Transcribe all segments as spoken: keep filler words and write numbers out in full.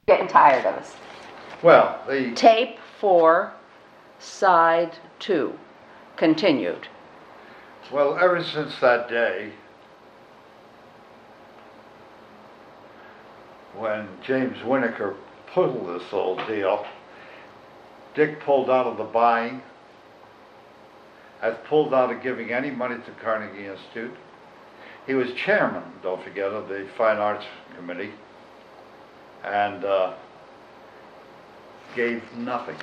Getting tired of us. Well, the... Tape four, side two, continued. Well, ever since that day, when James Winokur pulled this whole deal, Dick pulled out of the buying, has pulled out of giving any money to Carnegie Institute. He was chairman, don't forget, of the Fine Arts Committee, and uh, gave nothing.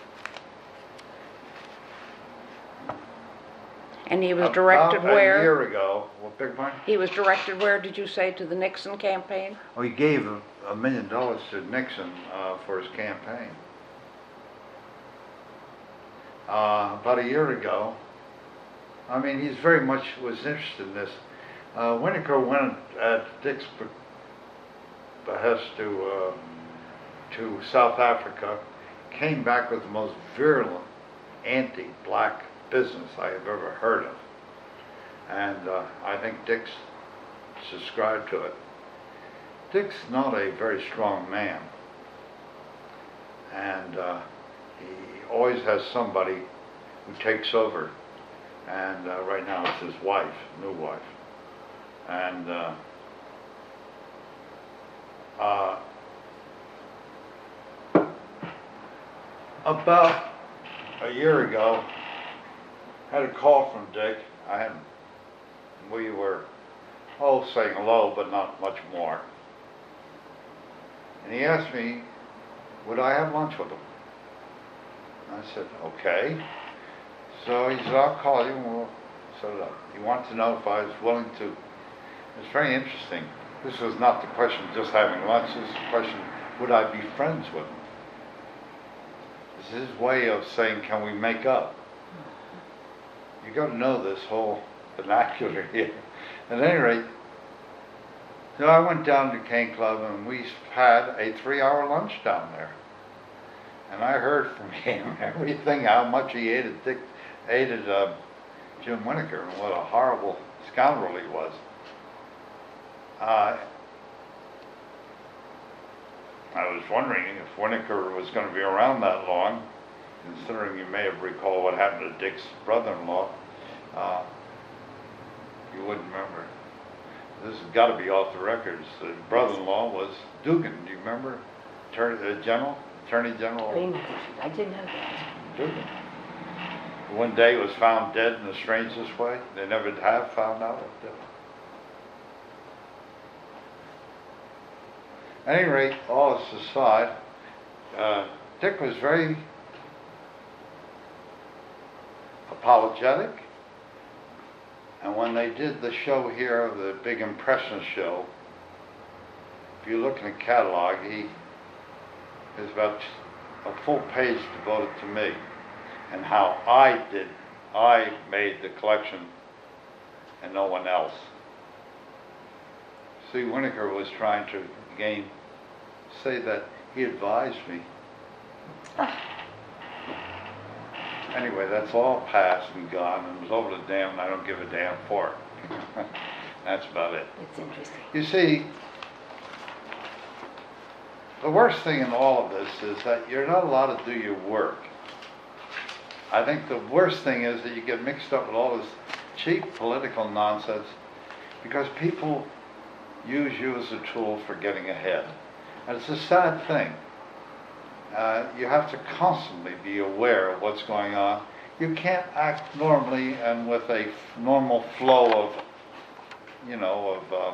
And he was directed About where? A year ago, what, big pardon? He was directed where, did you say, to the Nixon campaign? Oh, he gave a, a million dollars to Nixon uh, for his campaign. Uh, about a year ago, I mean, he's very much was interested in this. Uh, Winokur went at Dick's behest to uh, to South Africa, came back with the most virulent anti-black business I have ever heard of, and uh, I think Dick's subscribed to it. Dick's not a very strong man, and uh, he always has somebody who takes over, and uh, right now it's his wife, new wife, and uh, uh, about a year ago, had a call from Dick. I had, we were all saying hello, but not much more. And he asked me, would I have lunch with him? And I said, okay. So he said, I'll call you and we'll set it up. He wanted to know if I was willing to. It's very interesting. This was not the question of just having lunch. This is the question, would I be friends with him? This is his way of saying, can we make up? You got to know this whole vernacular here. At any rate, so I went down to Cane Club and we had a three-hour lunch down there. And I heard from him everything, how much he hated Dick, hated uh, Jim Winokur, and what a horrible scoundrel he was. Uh, I was wondering if Winokur was going to be around that long, considering you may have recalled what happened to Dick's brother-in-law. Uh, you wouldn't remember. This has got to be off the records. The brother-in-law was Dugan. Do you remember? Attorney uh, General, Attorney General. I didn't know that. Dugan. One day was found dead in the strangest way. They never have found out. At any rate, all this aside, uh, Dick was very apologetic. And when they did the show here, the big Impressionist show, if you look in the catalog, he there's about a full page devoted to me and how I did, I made the collection and no one else. See, Winokur was trying to again say that he advised me. Anyway, that's all past and gone, and it was over the dam, and I don't give a damn for it. That's about it. It's interesting. You see, the worst thing in all of this is that you're not allowed to do your work. I think the worst thing is that you get mixed up with all this cheap political nonsense because people use you as a tool for getting ahead. And it's a sad thing. Uh, you have to constantly be aware of what's going on. You can't act normally and with a f- normal flow of, you know, of uh,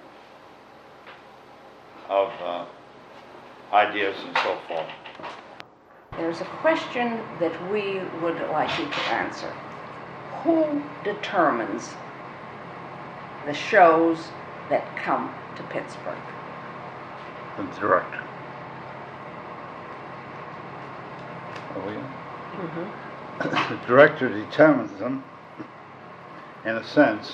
of uh, ideas and so forth. There's a question that we would like you to answer. Who determines the shows that come to Pittsburgh? The director. Oh, yeah. Mm-hmm. The director determines them. In a sense,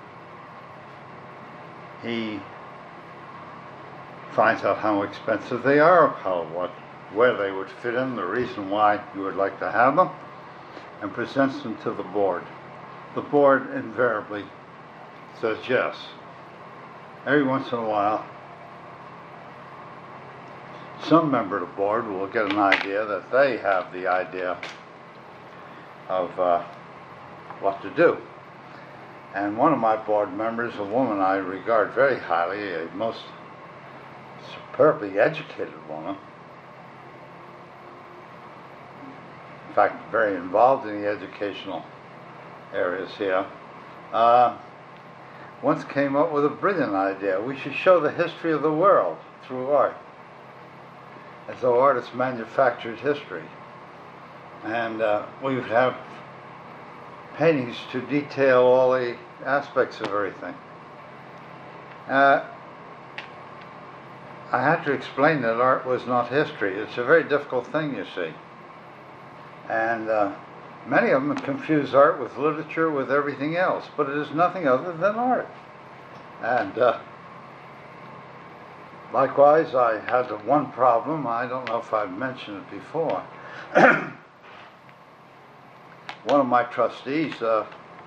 he finds out how expensive they are, how what, where they would fit in, the reason why you would like to have them, and presents them to the board. The board invariably says yes. Every once in a while, some member of the board will get an idea that they have the idea of uh, what to do. And one of my board members, a woman I regard very highly, a most superbly educated woman, in fact, very involved in the educational areas here, uh, once came up with a brilliant idea. We should show the history of the world through art, as though artists manufactured history. And uh, we would have paintings to detail all the aspects of everything. Uh, I had to explain that art was not history. It's a very difficult thing, you see. And uh, many of them confuse art with literature, with everything else, but it is nothing other than art. And uh, likewise, I had one problem. I don't know if I've mentioned it before. One of my trustees uh,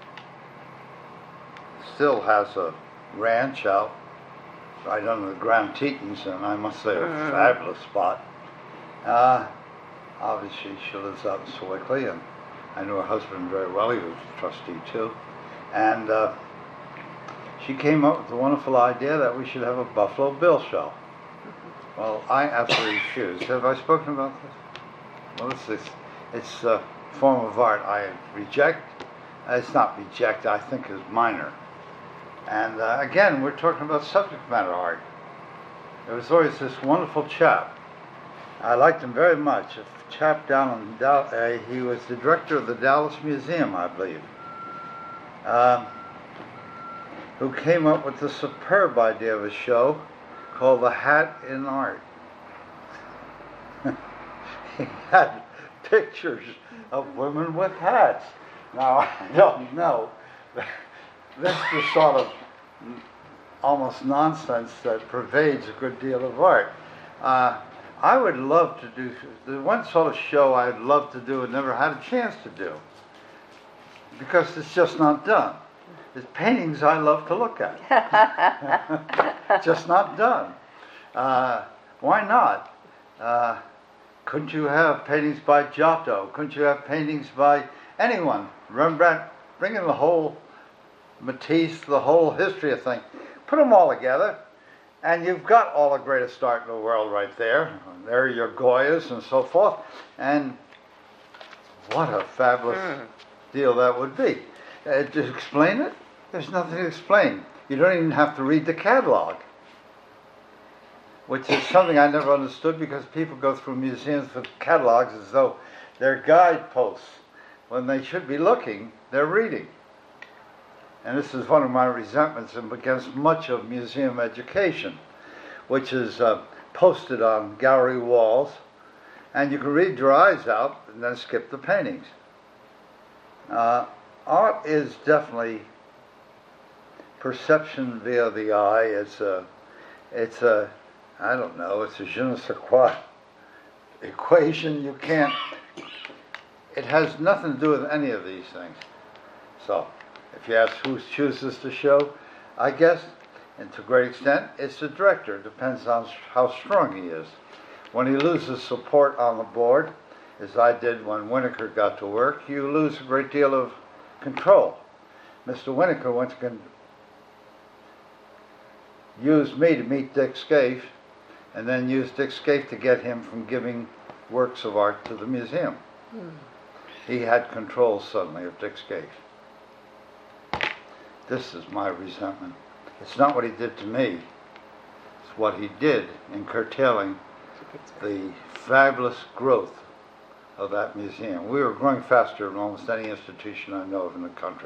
still has a ranch out right under the Grand Tetons, and I must say a Mm. fabulous spot. Uh, obviously, she lives out in Sewickley, and I knew her husband very well. He was a trustee too. And uh, she came up with the wonderful idea that we should have a Buffalo Bill show. Well, I absolutely refused. Have I spoken about this? Well, it's this. It's a form of art I reject. It's not reject, I think is minor. And uh, again, we're talking about subject matter art. There was always this wonderful chap. I liked him very much. A chap down in Dallas. Uh, he was the director of the Dallas Museum, I believe, uh, who came up with the superb idea of a show called The Hat in Art. He had pictures of women with hats. Now, I don't know. This is the sort of almost nonsense that pervades a good deal of art. Uh, I would love to do, the one sort of show I'd love to do and never had a chance to do, because it's just not done. It's paintings I love to look at. Just not done. Uh, why not? Uh, couldn't you have paintings by Giotto? Couldn't you have paintings by anyone? Rembrandt, bring in the whole Matisse, the whole history of things. Put them all together, and you've got all the greatest art in the world right there. And there are your Goyas and so forth. And what a fabulous mm. deal that would be. Uh, to explain it, there's nothing to explain. You don't even have to read the catalog, which is something I never understood, because people go through museums with catalogs as though they're guideposts. When they should be looking, they're reading. And this is one of my resentments against much of museum education, which is uh, posted on gallery walls, and you can read your eyes out and then skip the paintings. Uh, art is definitely perception via the eye. It's a, it's a, I don't know, it's a je ne sais quoi equation. You can't, it has nothing to do with any of these things. So, if you ask who chooses the show, I guess, and to a great extent, it's the director. It depends on how strong he is. When he loses support on the board, as I did when Winokur got to work, you lose a great deal of control. Mister Winokur once again used me to meet Dick Scaife, and then used Dick Scaife to get him from giving works of art to the museum. Mm. He had control suddenly of Dick Scaife. This is my resentment. It's not what he did to me. It's what he did in curtailing the fabulous growth of that museum. We were growing faster than almost any institution I know of in the country.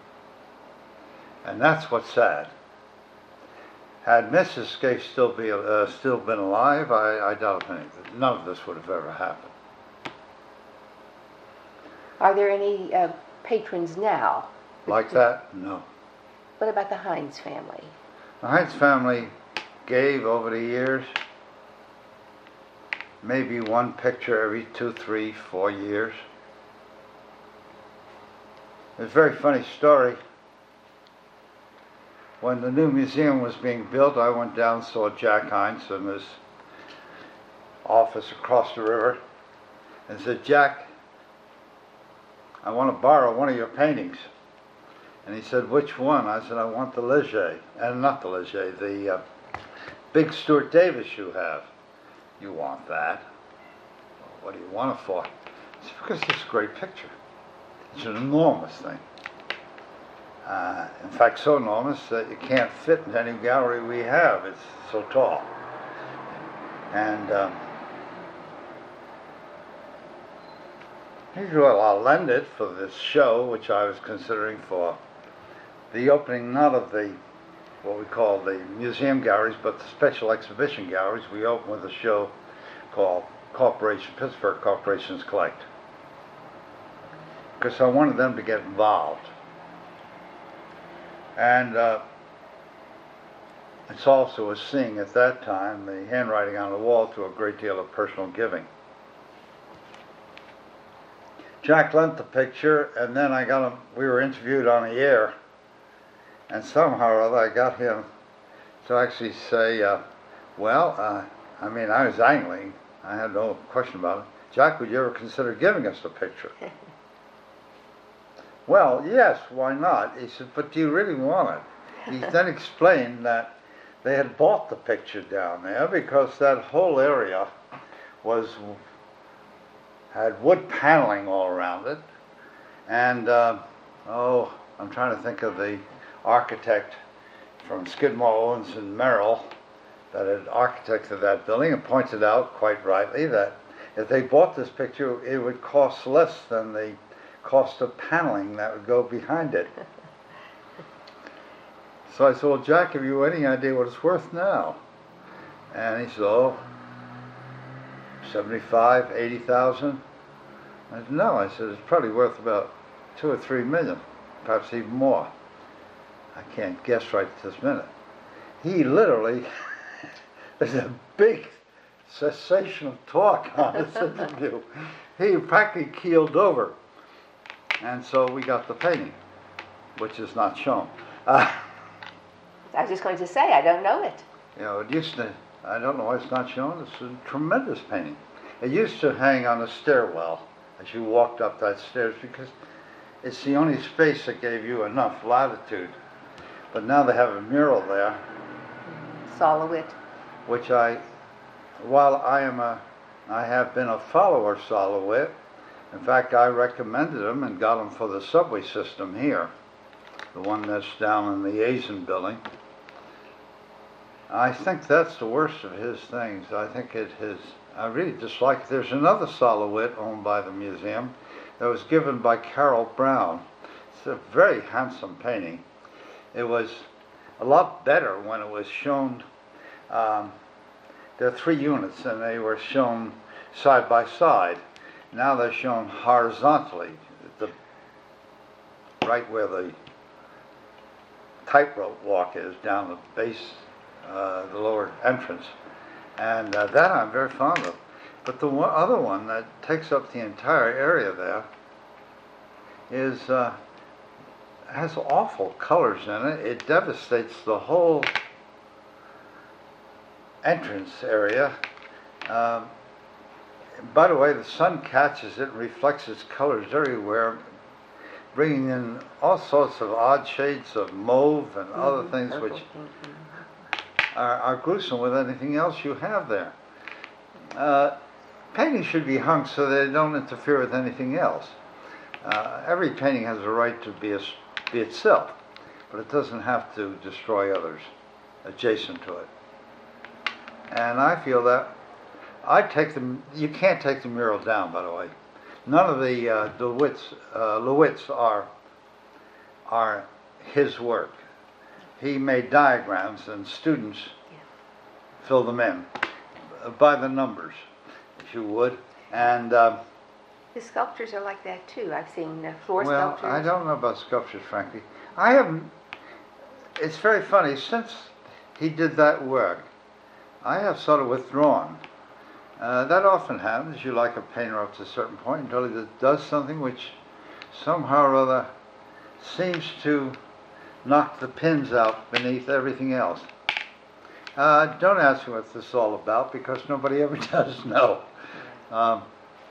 And that's what's sad. Had Missus Scaife still be uh, still been alive, I, I doubt anything. None of this would have ever happened. Are there any uh, patrons now? Like that? No. What about the Hines family? The Hines family gave over the years maybe one picture every two, three, four years. It's a very funny story. When the new museum was being built, I went down and saw Jack Hines and his office across the river and said, "Jack, I want to borrow one of your paintings." And he said, "Which one?" I said, "I want the Leger, and not the Leger, the uh, big Stuart Davis you have." "You want that? Well, what do you want it for?" It's because it's a great picture. It's an enormous thing. Uh, in fact, so enormous that you can't fit in any gallery we have. It's so tall. And um, he said, "Well, I'll lend it for this show," which I was considering for the opening, not of the, what we call the museum galleries, but the special exhibition galleries. We opened with a show called Corporation, Pittsburgh Corporations Collect. Because I wanted them to get involved. And uh, it's also a seeing at that time the handwriting on the wall to a great deal of personal giving. Jack lent the picture, and then I got him, we were interviewed on the air, and somehow or other I got him to actually say, uh, well, uh, I mean, I was angling, I had no question about it. "Jack, would you ever consider giving us the picture?" "Well, yes, why not?" He said, "But do you really want it?" He then explained that they had bought the picture down there because that whole area was had wood paneling all around it, and uh, oh, I'm trying to think of the architect from Skidmore, Owens and Merrill that had architected that building, and pointed out quite rightly that if they bought this picture, it would cost less than the cost of paneling that would go behind it. So I said, "Well, Jack, have you any idea what it's worth now?" And he said, "Oh, seventy-five, eighty thousand." I said, "No," I said, "it's probably worth about two or three million, perhaps even more. I can't guess right this minute." He literally, there's a big cessation of talk on this interview. He practically keeled over. And so we got the painting, which is not shown. Uh, I was just going to say, I don't know it. you know, it used to, I don't know why it's not shown, it's a tremendous painting. It used to hang on a stairwell as you walked up that stairs because it's the only space that gave you enough latitude. But now they have a mural there, Solowit. which I, while I am a, I have been a follower of Solowit. In fact, I recommended him and got him for the subway system here, the one that's down in the Asian building. I think that's the worst of his things. I think it is, I really dislike it. There's another Solowit owned by the museum that was given by Carol Brown. It's a very handsome painting. It was a lot better when it was shown. Um, there are three units and they were shown side by side. Now they're shown horizontally, the, right where the tightrope walk is, down the base, uh, the lower entrance. And uh, that I'm very fond of. But the one, other one that takes up the entire area there is uh, has awful colors in it. It devastates the whole entrance area. Um, by the way, the sun catches it and reflects its colors everywhere, bringing in all sorts of odd shades of mauve and mm-hmm. other things which mm-hmm. are, are gruesome with anything else you have there. Uh, paintings should be hung so they don't interfere with anything else. Uh, every painting has a right to be, a, be itself, but it doesn't have to destroy others adjacent to it. And I feel that I take them. You can't take the mural down, by the way. None of the uh, Lewitts, uh, Lewitts are are his work. He made diagrams, and students yeah. fill them in uh, by the numbers, if you would. And uh, the sculptures are like that too. I've seen uh, floor well, sculptures. I don't know about sculptures, frankly. I haven't. It's very funny since he did that work. I have sort of withdrawn. Uh, that often happens. You like a painter up to a certain point until he does something which somehow or other seems to knock the pins out beneath everything else. Uh, don't ask me what this is all about because nobody ever does know. Um,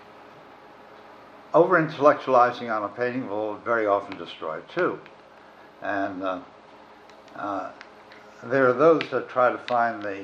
over intellectualizing on a painting will very often destroy it too. And uh, uh, there are those that try to find the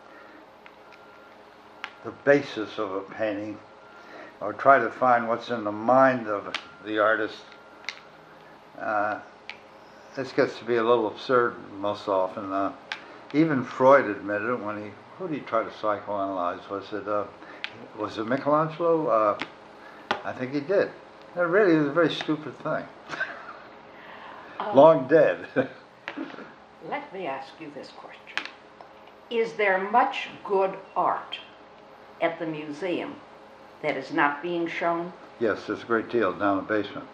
the basis of a painting or try to find what's in the mind of the artist. Uh, this gets to be a little absurd most often. Uh, even Freud admitted it when he, who did he try to psychoanalyze? Was it, uh, was it Michelangelo? Uh, I think he did. It really is a very stupid thing. Um, Long dead. Let me ask you this question. Is there much good art at the museum that is not being shown? Yes, there's a great deal down the basement.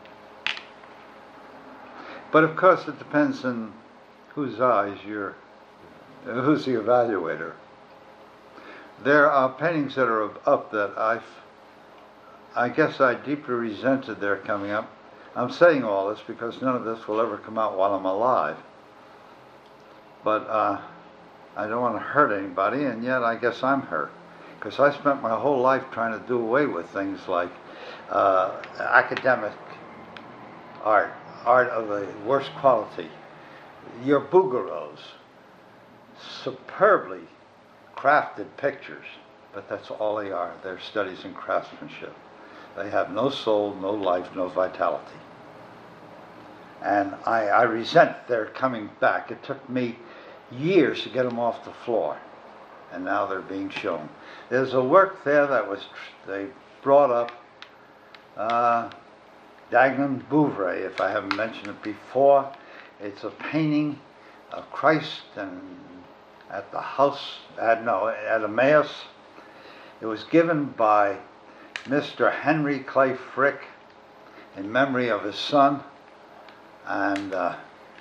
But of course it depends on whose eyes you're, who's the evaluator. There are paintings that are up that I've, I guess I deeply resented their coming up. I'm saying all this because none of this will ever come out while I'm alive. But uh, I don't want to hurt anybody, and yet I guess I'm hurt. Because I spent my whole life trying to do away with things like uh, academic art, art of the worst quality. Your Bouguereaus, superbly crafted pictures, but that's all they are. They're studies in craftsmanship. They have no soul, no life, no vitality. And I, I resent their coming back. It took me years to get them off the floor, and now they're being shown. There's a work there that was tr- they brought up, uh, Dagnan Bouvray, if I haven't mentioned it before. It's a painting of Christ and at the house, at, no, at Emmaus. It was given by Mister Henry Clay Frick in memory of his son, and uh,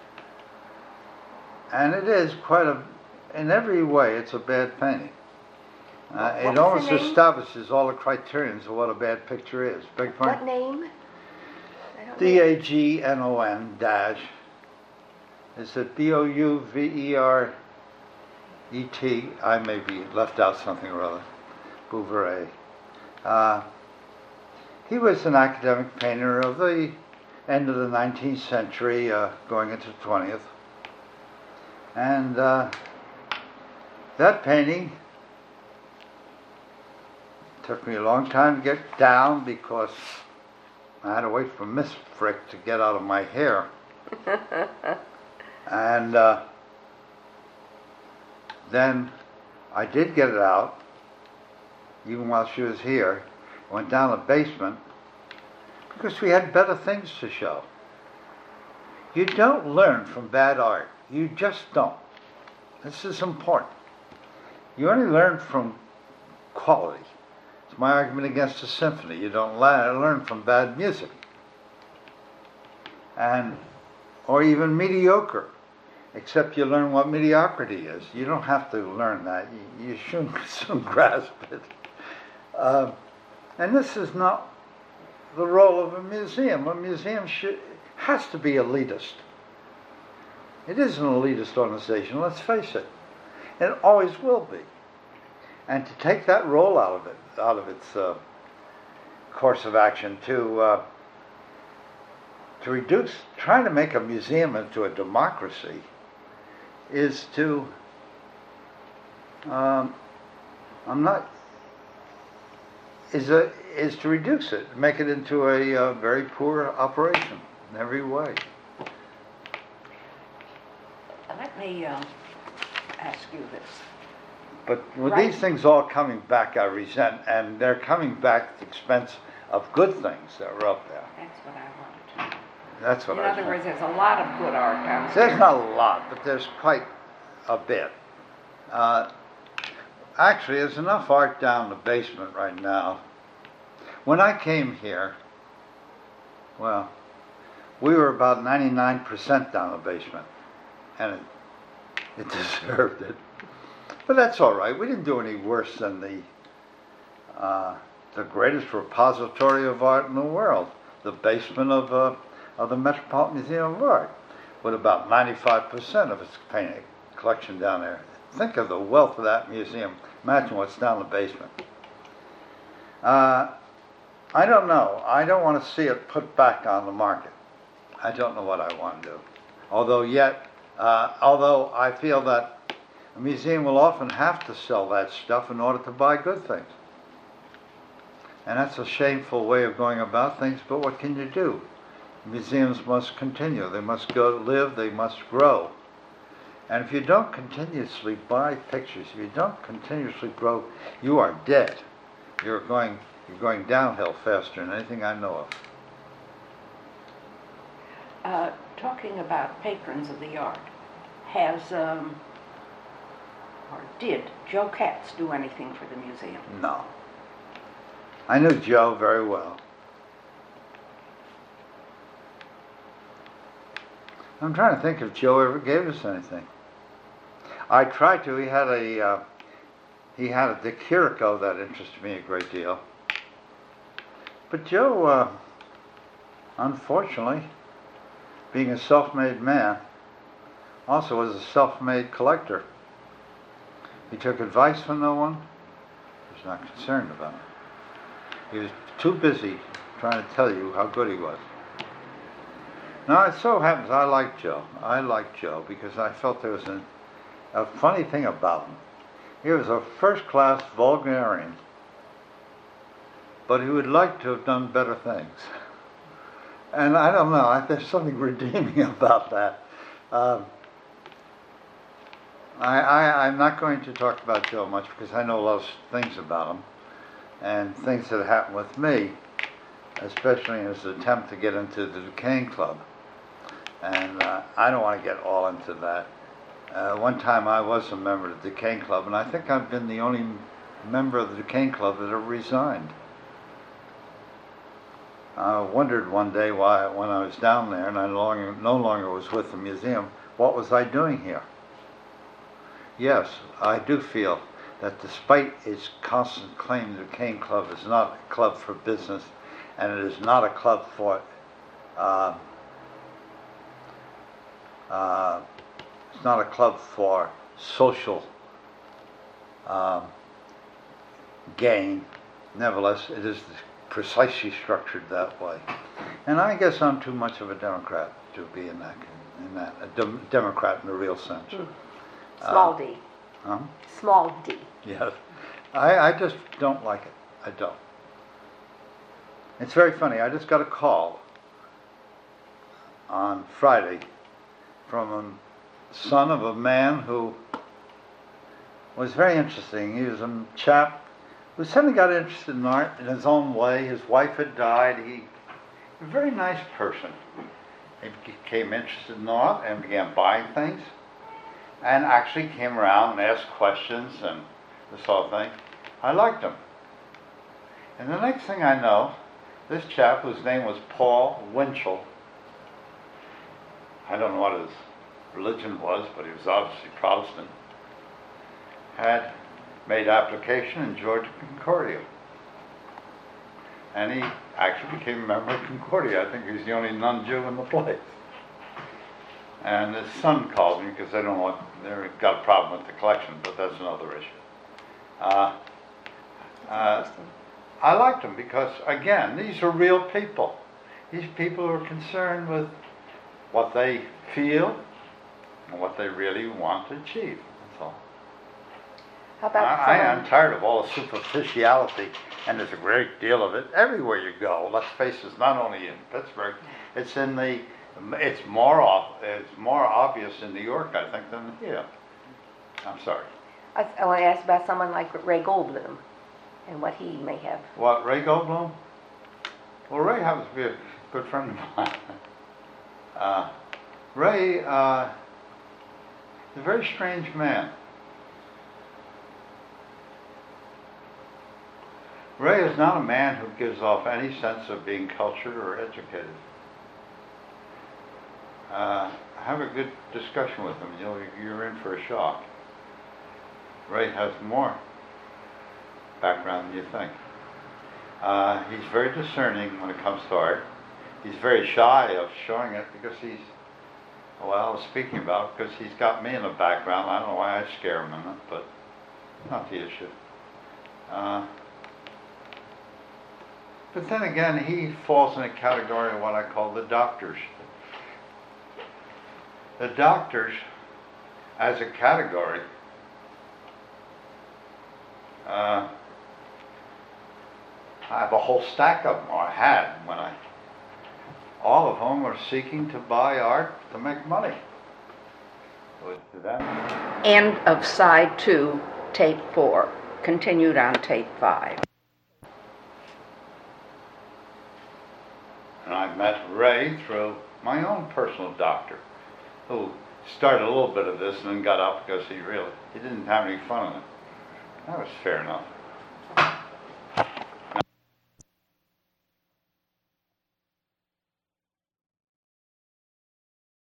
and it is quite a, in every way, it's a bad painting. Uh, What it was almost the name? establishes all the criterions of what a bad picture is. Big What point. name? I don't D know. A G N O N dash. Is it B O U V E R E T? I may be left out something or other. Bouvray. Uh, he was an academic painter of the end of the nineteenth century, uh, going into the twentieth. And uh, that painting took me a long time to get down because I had to wait for Miss Frick to get out of my hair. And uh, then I did get it out, even while she was here. Went down the basement because we had better things to show. You don't learn from bad art. You just don't. This is important. You only learn from quality. It's my argument against a symphony. You don't la- learn from bad music. And, or even mediocre, except you learn what mediocrity is. You don't have to learn that. You, you should soon grasp it. Uh, and this is not the role of a museum. A museum should, has to be elitist. It is an elitist organization, let's face it. It always will be. And to take that role out of it, out of its uh, course of action, to uh, to reduce, trying to make a museum into a democracy, is to, um, I'm not, is a is to reduce it, make it into a uh, very poor operation in every way. Let me um, ask you this. But with Right. these things all coming back, I resent, and they're coming back at the expense of good things that were up there. That's what I wanted to know. That's what In I other think. words, there's a lot of good art downstairs. There's not a lot, but there's quite a bit. Uh, actually, there's enough art down the basement right now. When I came here, well, we were about ninety-nine percent down the basement, and it, it deserved it. But that's all right. We didn't do any worse than the uh, the greatest repository of art in the world, the basement of uh, of the Metropolitan Museum of Art, with about ninety-five percent of its painting collection down there. think of the wealth of that museum. Imagine what's down the basement. Uh, I don't know. I don't want to see it put back on the market. I don't know what I want to do. Although yet, uh, although I feel that a museum will often have to sell that stuff in order to buy good things. And that's a shameful way of going about things, but what can you do? Museums must continue. They must go live, they must grow. And if you don't continuously buy pictures, if you don't continuously grow, you are dead. You're going you're going downhill faster than anything I know of. Uh, talking about patrons of the art, has um, or did Joe Katz do anything for the museum? No. I knew Joe very well. I'm trying to think if Joe ever gave us anything. I tried to. He had a uh, he had a De Chirico that interested me a great deal. But Joe, uh, unfortunately, being a self-made man, also was a self-made collector. He took advice from no one. He was not concerned about it. He was too busy trying to tell you how good he was. Now, it so happens I like Joe. I like Joe because I felt there was a, a funny thing about him. He was a first-class vulgarian, but he would like to have done better things. And I don't know, I, there's something redeeming about that. Um, I, I, I'm not going to talk about Joe much because I know a lot of things about him and things that happened with me, especially in his attempt to get into the Duquesne Club. And uh, I don't want to get all into that. Uh, one time I was a member of the Duquesne Club, and I think I've been the only member of the Duquesne Club that ever resigned. I wondered one day why, when I was down there and I no longer, no longer was with the museum, what was I doing here? Yes, I do feel that despite its constant claim, the Duquesne Club is not a club for business, and it is not a club for uh, uh, it's not a club for social um, gain. Nevertheless, it is precisely structured that way. And I guess I'm too much of a Democrat to be in that, in that a dem- Democrat in the real sense. Mm. Small Uh, d. Huh? Small d. Yes. I, I just don't like it. I don't. It's very funny. I just got a call on Friday from a son of a man who was very interesting. He was a chap who suddenly got interested in art in his own way. His wife had died. He was a very nice person. He became interested in art and began buying things, and actually came around and asked questions and this whole thing. I liked him. And the next thing I know, this chap, whose name was Paul Winchell, I don't know what his religion was, but he was obviously Protestant, had made application and joined Concordia. And he actually became a member of Concordia. I think he was the only non-Jew in the place. And his son called me because they don't want, they've got a problem with the collection, but that's another issue. Uh, uh, I liked them because, again, these are real people. These people are concerned with what they feel and what they really want to achieve. That's all. How about I, I someone- am tired of all the superficiality, and there's a great deal of it everywhere you go. Let's face it, not only in Pittsburgh, it's in the, it's more off, it's more obvious in New York, I think, than here. I'm sorry. I, I want to ask about someone like Ray Goldblum and what he may have. What, Ray Goldblum? Well, Ray happens to be a good friend of mine. Uh, Ray uh, is a very strange man. Ray is not a man who gives off any sense of being cultured or educated. Uh, have a good discussion with him. You'll, you're in for a shock. Ray has more background than you think. Uh, he's very discerning when it comes to art. He's very shy of showing it because he's Well, I was speaking about it because he's got me in the background. I don't know why I scare him in it, but not the issue. Uh, but then again, he falls in a category of what I call the doctors. The doctors, as a category, uh, I have a whole stack of them, or I had when I, all of whom are seeking to buy art to make money. With that. End of side two, tape four. Continued on tape five. And I met Ray through my own personal doctor, who started a little bit of this and then got up because he really, he didn't have any fun in it. That was fair enough.